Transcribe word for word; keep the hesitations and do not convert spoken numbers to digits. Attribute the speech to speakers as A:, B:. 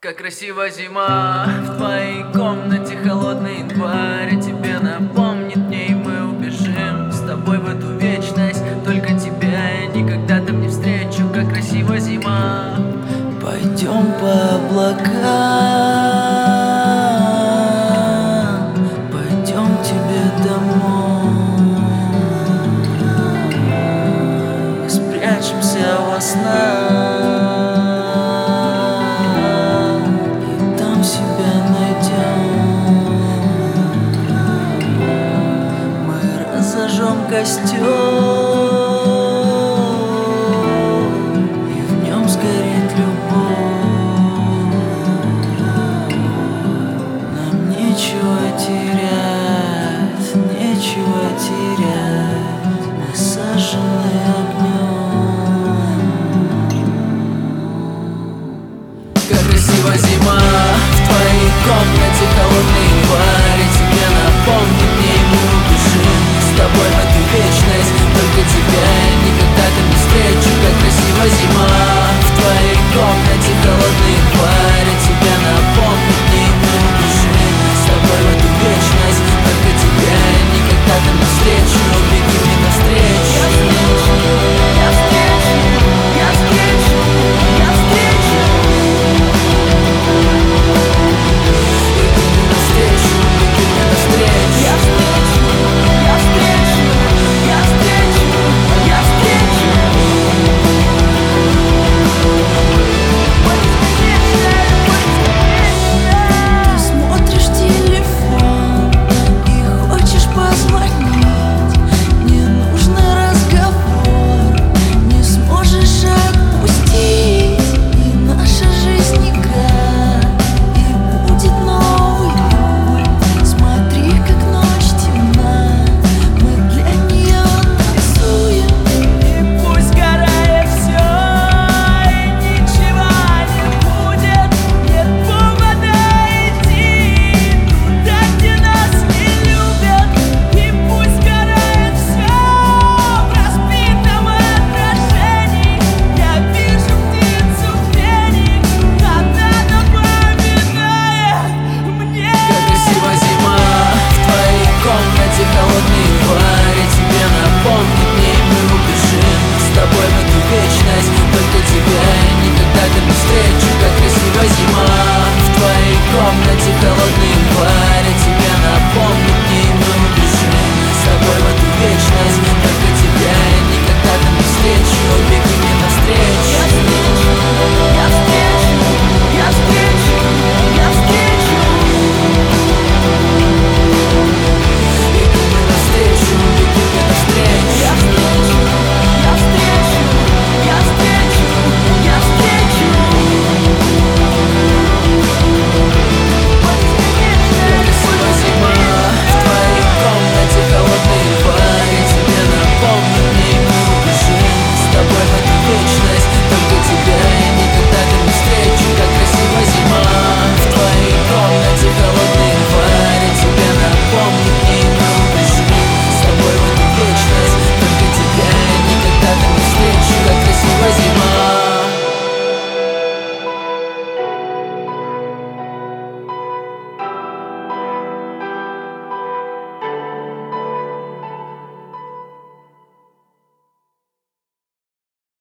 A: Как красива зима в твоей комнате, холодный январь, тебе напомнит мне, и мы убежим с тобой в эту вечность. Только тебя я никогда там не встречу. Как красива зима.
B: Пойдем по облакам, пойдем к тебе домой. Мы спрячемся во снах и там себя найдем. Мы разожжем костер, и в нем сгорит любовь. Нам нечего терять, нечего терять. Мы сожжены огнем.
A: Как красива зима в твоей комнате, холодный январь, тебе напомнит мне, и мы убежим с тобой в эту вечность. Только тебя я никогда там не встречу. Как красива зима в твоей комнате, холодный